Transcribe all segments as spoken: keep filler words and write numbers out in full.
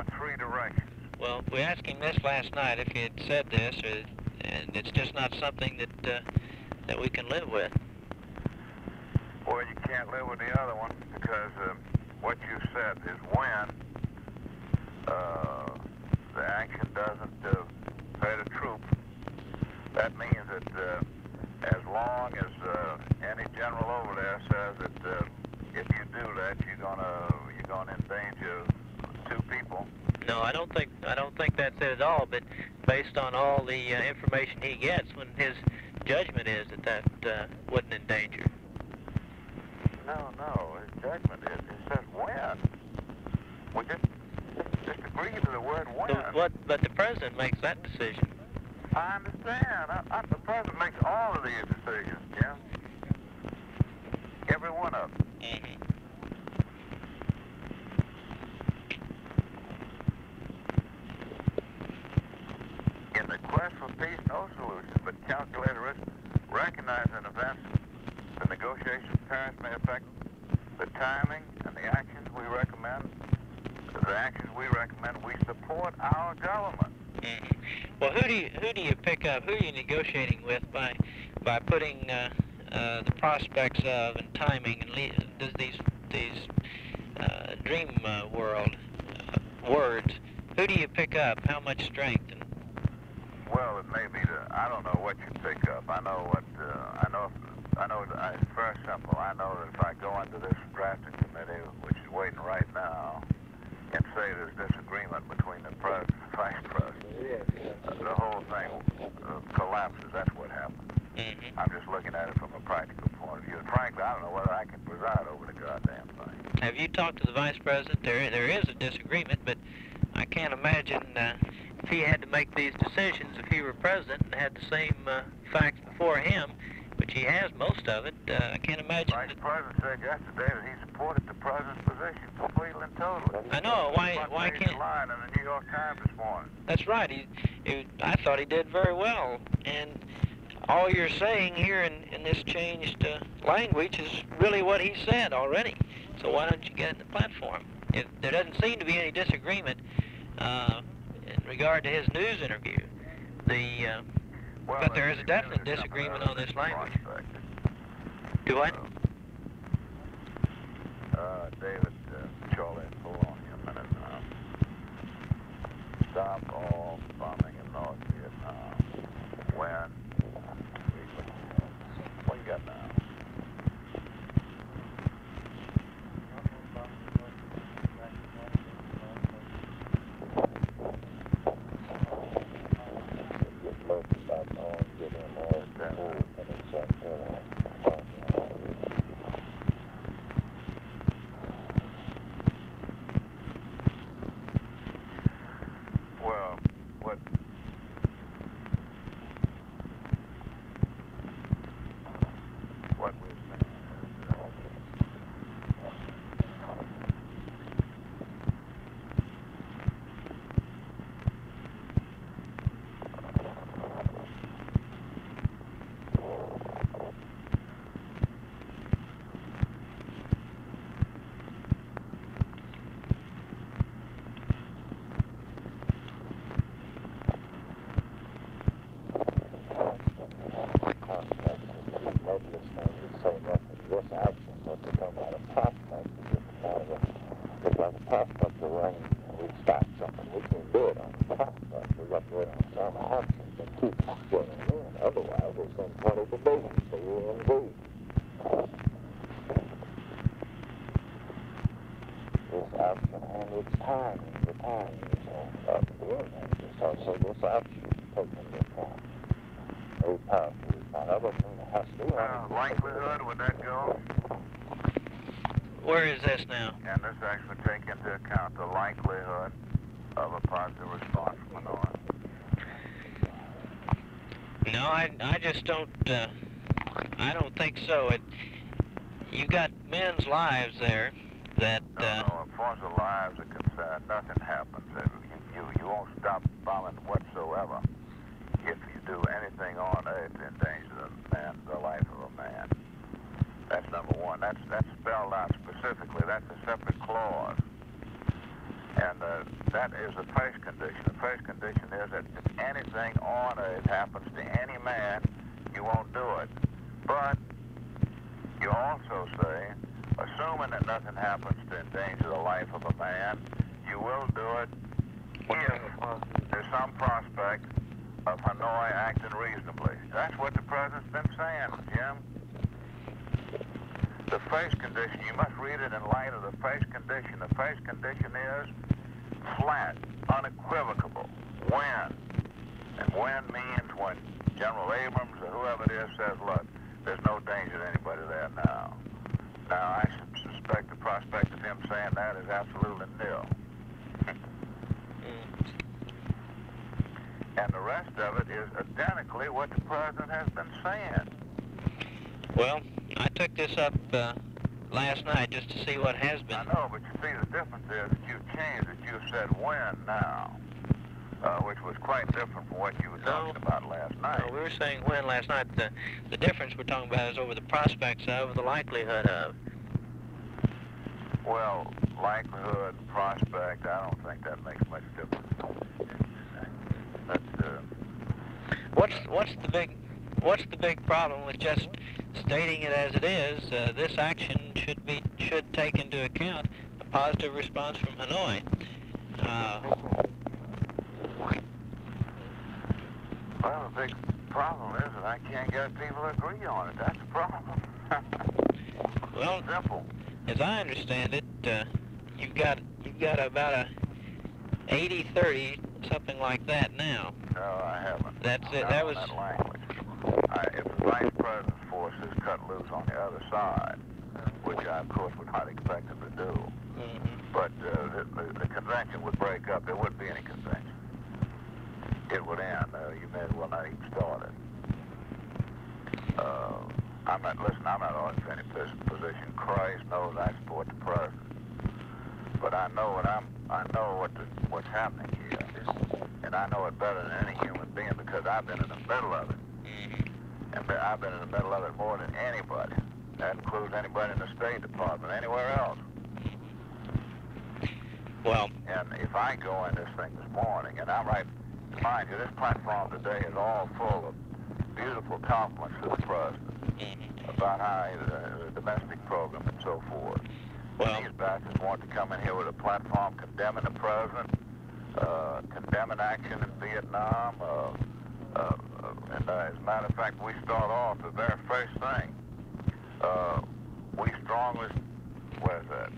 on three directions. Well, we asked him this last night if he had said this, or, and it's just not something that uh, that we can live with. Well, you can't live with the other one because uh, what you said is when uh, the action doesn't uh, pay the troop. That means that uh, as long as uh, any general over there says that uh, if you do that, you're gonna you're gonna endanger two people. No, I don't think I don't think that's it at all. But based on all the uh, information he gets, when his judgment is that that uh, wouldn't endanger. No, no, his judgment is it says when. We just just, just agree to the word when. So what? But the president makes that decision. I understand. I, I, the president makes all of these decisions, Jim. Every one of them. Mm-hmm. In the quest for peace, no solution but calculated risk. Recognize in advance the negotiation parents may affect the timing and the actions we recommend. The actions we recommend, we support our government. Mm-hmm. Well, who do you who do you pick up? Who are you negotiating with by by putting uh, uh, the prospects of and timing and le- does these these uh, dream uh, world uh, words? Who do you pick up? How much strength? And well, it may be the I don't know what you pick up. I know what uh, I know. I know that it's very simple. I know that if I go into this drafting committee, which is waiting right now, and say there's disagreement between the president and vice president, uh, the whole thing uh, collapses. That's what happens. mm-hmm. I'm just looking at it from a practical point of view. And frankly, I don't know whether I can preside over the goddamn thing. Have you talked to the vice president? There, there is a disagreement, but I can't imagine uh, if he had to make these decisions, if he were president and had the same uh, facts before him, which he has most of it, uh, I can't imagine. The vice that, president said yesterday that he supported the president's position completely and totally. I know. Why? Front Why page can't? line in the New York Times this morning. That's right. He, he, I thought he did very well. And all you're saying here in, in this changed uh, language is really what he said already. So why don't you get in the platform? It, there doesn't seem to be any disagreement uh, in regard to his news interview. The uh, Well, but there is a it's definite really something disagreement other on this than language. prospect. Do what? Uh, David, uh, Charlie, hold on here a minute now. Stop all bombing in North Vietnam. When? What you got now? Well, what? What we're saying is, uh, uh, likelihood, would that go? Where is this now? And this actually take into account the likelihood of a positive response from the North. No, I, I just don't, uh, I don't think so. It, you got men's lives there that, No, uh, no, as far as the lives are concerned, nothing happens. Uh, You, you, you won't stop bombing whatsoever if you do anything on Earth to endanger the man, the life of a man. That's number one. That's that's spelled out specifically. That's a separate clause. And uh, that is the first condition. The first condition is that if anything on earth happens to any man, you won't do it. But you also say, assuming that nothing happens to endanger the life of a man, you will do it if there's some prospect of Hanoi acting reasonably. That's what the president's been saying, Jim. The first condition, you must read it in light of the first condition. The first condition is flat, unequivocal, when. And when means when General Abrams or whoever it is says, look, there's no danger to anybody there now. Now, I suspect the prospect of him saying that is absolutely nil. And the rest of it is identically what the president has been saying. Well, I took this up uh, last night just to see what has been. I know, but you see the difference is that you've changed it. You've said when now, uh, which was quite different from what you were talking no, about last night. No, we were saying when last night. The, the difference we're talking about is over the prospects of, the likelihood of. Well, likelihood, prospect, I don't think that makes much difference. That's, uh... What's, what's the big... What's the big problem with just stating it as it is? Uh, this action should be should take into account a positive response from Hanoi. Uh, well, the big problem is that I can't get people to agree on it. That's the problem. well, simple. As I understand it, uh, you've got you've got about a eighty thirty, something like that now. No, I haven't. That's it. Not that on was. That language. I, if the vice president's forces cut loose on the other side, which I, of course, would not expect them to do, Mm-hmm. but uh, the, the, the convention would break up. There wouldn't be any convention. It would end. Uh, you may as well not even start it. Uh, I'm not, listen, I'm not arguing for any position. Christ knows I support the president. But I know what I'm, I know what the, what's happening here. And I know it better than any human being because I've been in the middle of it. And I've been in the middle of it more than anybody. That includes anybody in the State Department, anywhere else. Well. And if I go in this thing this morning, and I'm right, mind you, this platform today is all full of beautiful compliments to the president Mm-hmm. about how uh, the domestic program and so forth. Well. These bastards want to come in here with a platform condemning the president, uh, condemning action in Vietnam, uh, uh, and uh, as a matter of fact, we start off the very first thing. Uh, we strongly, what is that?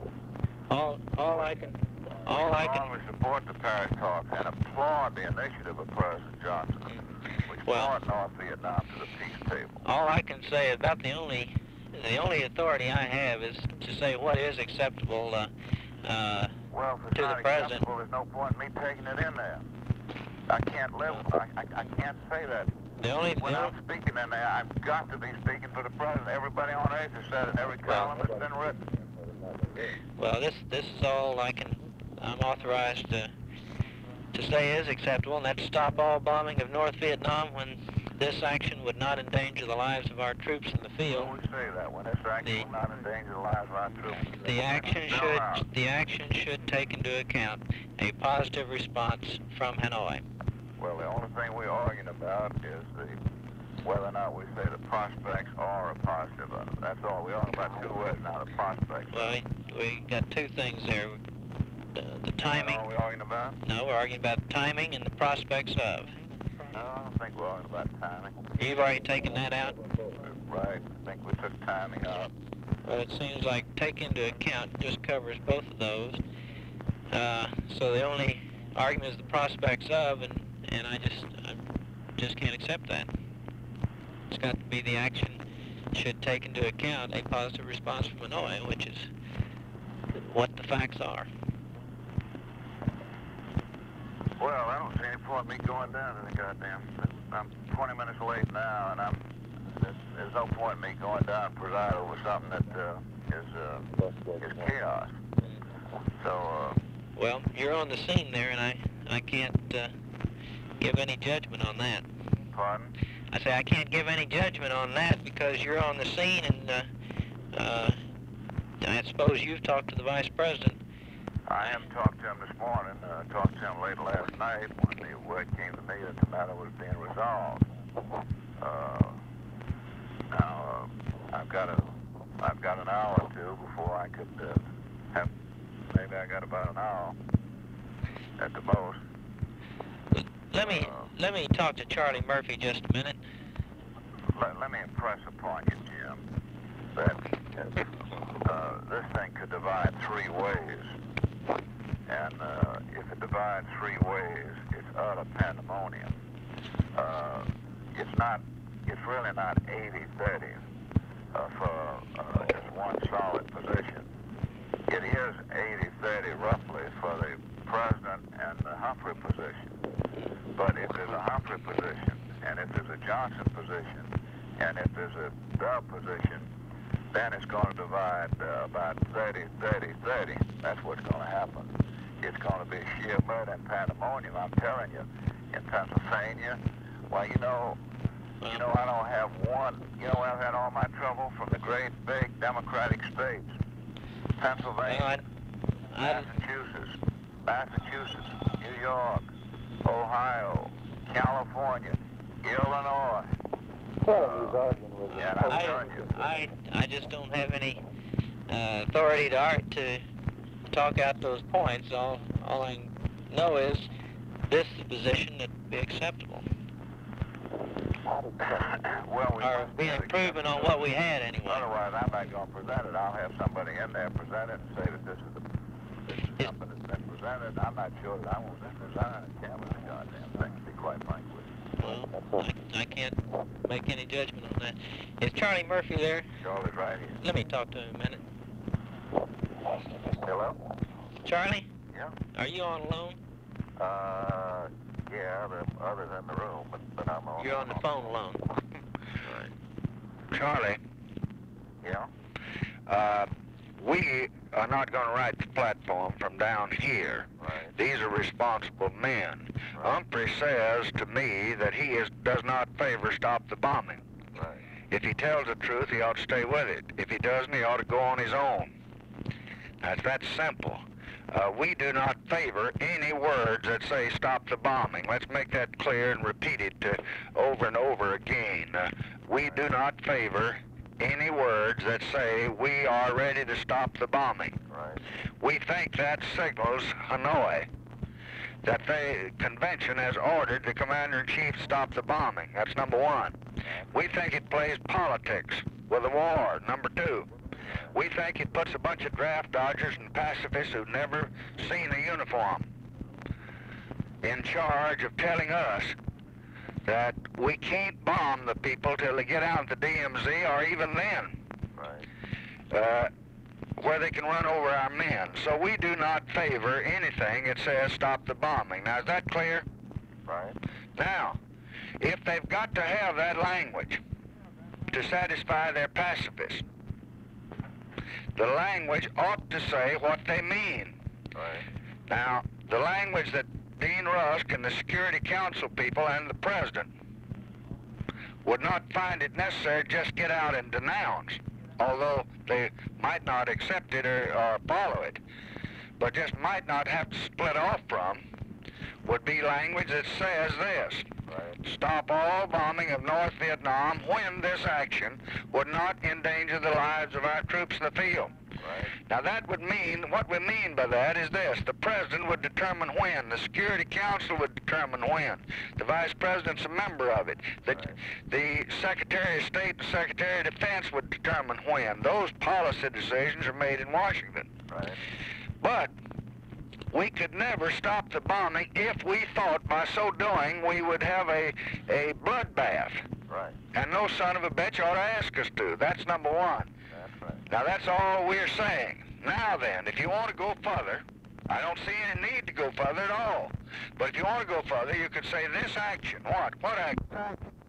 All, all I can, all we I can. strongly support the Paris talks and applaud the initiative of President Johnson, which Well, brought North Vietnam to the peace table. All I can say is about the only, the only authority I have is to say what is acceptable uh, uh, well, if it's to not the president. acceptable, there's no point in me taking it in there. I can't live. I, I, I can't say that. The only, When the I'm only speaking in there, I've got to be speaking for the president. Everybody on earth has said it. Every column that's been written. well, this this is all I can. I'm authorized to to say is acceptable, and that's stop all bombing of North Vietnam when this action would not endanger the lives of our troops in the field. When we say that, when this action The- will not endanger the lives of our troops. The action No, should no. the action should take into account a positive response from Hanoi. Well, the only thing we're arguing about is the whether or not we say the prospects are a positive. That's all. We're arguing about two words now, the prospects. Well, we, we got two things there. The, the timing. That's all we're arguing about? No, we're arguing about timing and the prospects of. No, I don't think we're arguing about timing. You've already taken that out? Right. I think we took timing out. Well, it seems like take into account just covers both of those. Uh, so the only argument is the prospects of, and, and I just I just can't accept that. It's got to be the action should take into account a positive response from Hanoi, which is what the facts are. Well, I don't see any point in me going down to the goddamn. I'm twenty minutes late now, and I'm. There's, there's no point in me going down and preside over something that uh, is uh, is chaos. So. Uh, Well, you're on the scene there, and I I can't uh, give any judgment on that. Pardon? I say I can't give any judgment on that because you're on the scene, and uh, uh, I suppose you've talked to the vice president. I haven't talked to him this morning. I uh, talked to him late last night when the word came to me that the matter was being resolved. Uh, now, uh, I've got a, I've got an hour or two before I could uh, have, maybe I got about an hour at the most. Let me, uh, let me talk to Charlie Murphy just a minute. Let, let me impress upon you, Jim, that uh, this thing could divide three ways. And uh, if it divides three ways, it's utter pandemonium. Uh, it's not, it's really not eighty thirty uh, for uh, just one solid position. It is eighty thirty roughly for the President and the Humphrey position. But if there's a Humphrey position, and if there's a Johnson position, and if there's a Dove position, then it's going to divide uh, about thirty, thirty, thirty. That's what's going to happen. It's going to be sheer murder and pandemonium. I'm telling you, in Pennsylvania, well, you know, you know, I don't have one. You know, I've had all my trouble from the great big Democratic states: Pennsylvania, I, I, Massachusetts, Massachusetts, New York, Ohio, California, Illinois. Uh, yeah, I'm I, telling you. I, I just don't have any uh, authority to art to talk out those points. All, all I know is this is the position that would be acceptable. Well, we Or must be get improvement on what we had anyway. Otherwise, I'm not going to present it. I'll have somebody in there present it and say that this is, the, this is something that's been presented. I'm not sure that I want this design and canvas the goddamn thing, to be quite frank with you. Well, I, I can't make any judgment on that. Is Charlie Murphy there? Charlie's right here. Let me talk to him a minute. Hello? Charlie, Yeah? are you on alone? Uh, yeah, the others in the room, but, but I'm on. You're on the phone alone. Charlie, Yeah? uh, we are not going to write the platform from down here. Right. These are responsible men. Right. Humphrey says to me that he is, does not favor stop the bombing. Right. If he tells the truth, he ought to stay with it. If he doesn't, he ought to go on his own. That's that simple. Uh, we do not favor any words that say stop the bombing. Let's make that clear and repeat it uh, over and over again. Uh, we do not favor any words that say we are ready to stop the bombing. Right. We think that signals Hanoi that the convention has ordered the commander-in-chief to stop the bombing. That's number one. We think it plays politics with the war. Number two. We think it puts a bunch of draft dodgers and pacifists who've never seen a uniform in charge of telling us that we can't bomb the people till they get out of the D M Z, or even then, Right. uh, where they can run over our men. So we do not favor anything that says stop the bombing. Now, is that clear? Right. Now, if they've got to have that language to satisfy their pacifists, the language ought to say what they mean. Right. Now, the language that Dean Rusk and the Security Council people and the President would not find it necessary to just get out and denounce, although they might not accept it or, or follow it, but just might not have to split off from, would be language that says this: Right. stop all bombing of North Vietnam when this action would not endanger the lives of our troops in the field. Right. Now that would mean, what we mean by that is this: the President would determine when, the Security Council would determine when, the Vice President's a member of it, the, Right. the Secretary of State and Secretary of Defense would determine when. Those policy decisions are made in Washington. Right. But we could never stop the bombing if we thought by so doing we would have a, a bloodbath. Right. And no son of a bitch ought to ask us to. That's number one. That's right. Now, that's all we're saying. Now then, if you want to go further, I don't see any need to go further at all. But if you want to go further, you could say this action. What? What action?